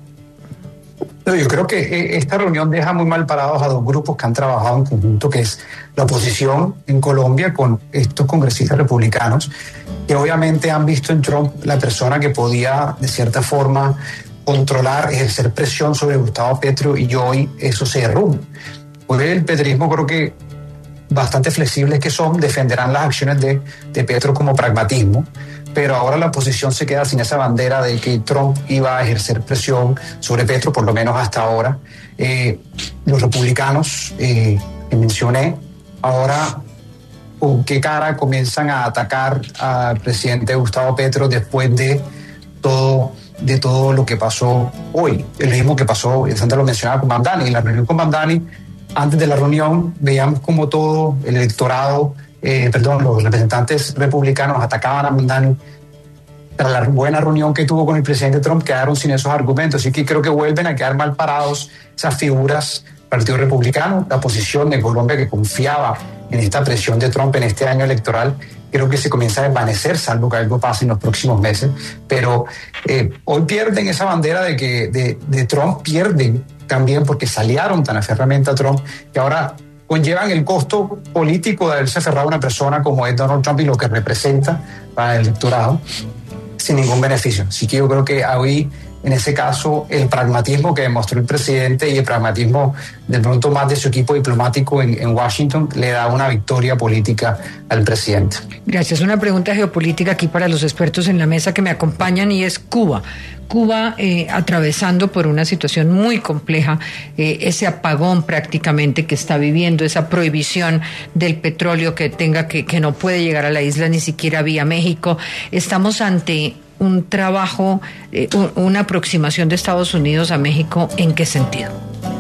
Yo creo que esta reunión deja muy mal parados a dos grupos que han trabajado en conjunto, que es la oposición en Colombia con estos congresistas republicanos, que obviamente han visto en Trump la persona que podía, de cierta forma, controlar, ejercer presión sobre Gustavo Petro, y hoy eso se derrumba. Hoy el petrismo, creo que bastante flexibles que son, defenderán las acciones de Petro como pragmatismo, pero ahora la oposición se queda sin esa bandera de que Trump iba a ejercer presión sobre Petro, por lo menos hasta ahora. Los republicanos que mencioné, ahora con qué cara comienzan a atacar al presidente Gustavo Petro después de todo lo que pasó hoy, el mismo que pasó, Sandra lo mencionaba, con Mamdani. En la reunión con Mamdani, antes de la reunión, veíamos como todo el electorado, los representantes republicanos atacaban a Mamdani. Tras la buena reunión que tuvo con el presidente Trump, quedaron sin esos argumentos. Así que creo que vuelven a quedar mal parados esas figuras del Partido Republicano. La oposición de Colombia, que confiaba en esta presión de Trump en este año electoral, creo que se comienza a desvanecer, salvo que algo pase en los próximos meses. Pero hoy pierden esa bandera de Trump, pierden también porque se aliaron tan aferramente a Trump, que ahora conllevan el costo político de haberse aferrado a una persona como es Donald Trump y lo que representa para el electorado, sin ningún beneficio. Así que yo creo que hoy, en ese caso, el pragmatismo que demostró el presidente y el pragmatismo de pronto más de su equipo diplomático en Washington le da una victoria política al presidente. Gracias. Una pregunta geopolítica aquí para los expertos en la mesa que me acompañan, y es Cuba. Cuba atravesando por una situación muy compleja, ese apagón prácticamente que está viviendo, esa prohibición del petróleo que no puede llegar a la isla ni siquiera vía México. Estamos ante un trabajo, una aproximación de Estados Unidos a México. ¿En qué sentido?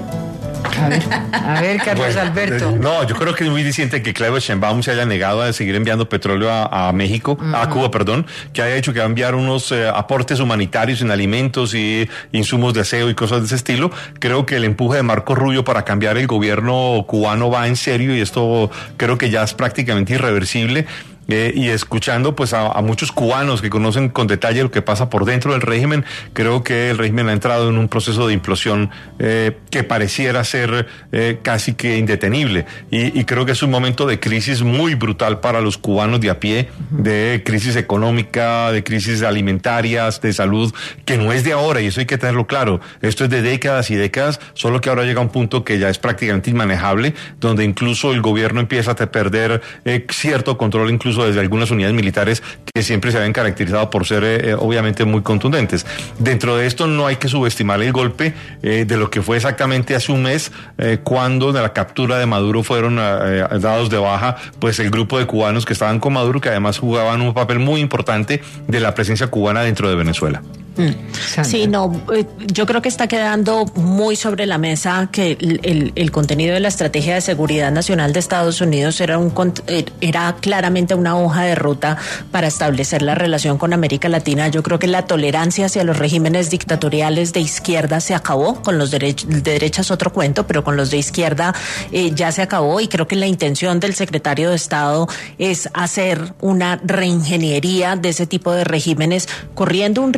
A ver, Carlos Alberto. No, yo creo que es muy diciente que Claudia Sheinbaum se haya negado a seguir enviando petróleo a México, a Cuba, que haya dicho que va a enviar unos aportes humanitarios en alimentos y insumos de aseo y cosas de ese estilo. Creo que el empuje de Marco Rubio para cambiar el gobierno cubano va en serio, y esto creo que ya es prácticamente irreversible. Y escuchando pues a muchos cubanos que conocen con detalle lo que pasa por dentro del régimen, creo que el régimen ha entrado en un proceso de implosión que pareciera ser casi que indetenible, y creo que es un momento de crisis muy brutal para los cubanos de a pie, de crisis económica, de crisis alimentarias, de salud, que no es de ahora, y eso hay que tenerlo claro. Esto es de décadas y décadas, solo que ahora llega a un punto que ya es prácticamente inmanejable, donde incluso el gobierno empieza a perder cierto control, incluso desde algunas unidades militares que siempre se habían caracterizado por ser obviamente muy contundentes. Dentro de esto no hay que subestimar el golpe de lo que fue exactamente hace un mes, cuando de la captura de Maduro fueron dados de baja pues el grupo de cubanos que estaban con Maduro, que además jugaban un papel muy importante de la presencia cubana dentro de Venezuela. Sí, no, yo creo que está quedando muy sobre la mesa que el contenido de la Estrategia de Seguridad Nacional de Estados Unidos era claramente una hoja de ruta para establecer la relación con América Latina. Yo creo que la tolerancia hacia los regímenes dictatoriales de izquierda se acabó, con los de derecha es otro cuento, pero con los de izquierda ya se acabó, y creo que la intención del secretario de Estado es hacer una reingeniería de ese tipo de regímenes, corriendo un riesgo muy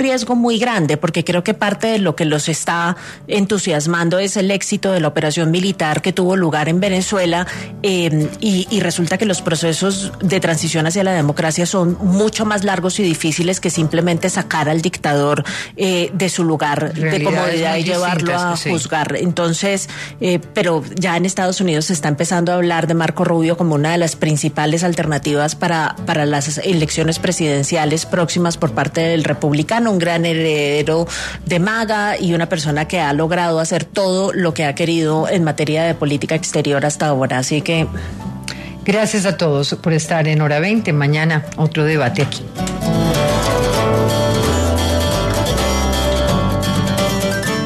muy grande, porque creo que parte de lo que los está entusiasmando es el éxito de la operación militar que tuvo lugar en Venezuela, y resulta que los procesos de transición hacia la democracia son mucho más largos y difíciles que simplemente sacar al dictador de su lugar de comodidad y llevarlo a juzgar. Entonces, pero ya en Estados Unidos se está empezando a hablar de Marco Rubio como una de las principales alternativas para las elecciones presidenciales próximas por parte del republicano, un gran heredero de MAGA y una persona que ha logrado hacer todo lo que ha querido en materia de política exterior hasta ahora. Así que gracias a todos por estar en Hora 20. Mañana otro debate aquí.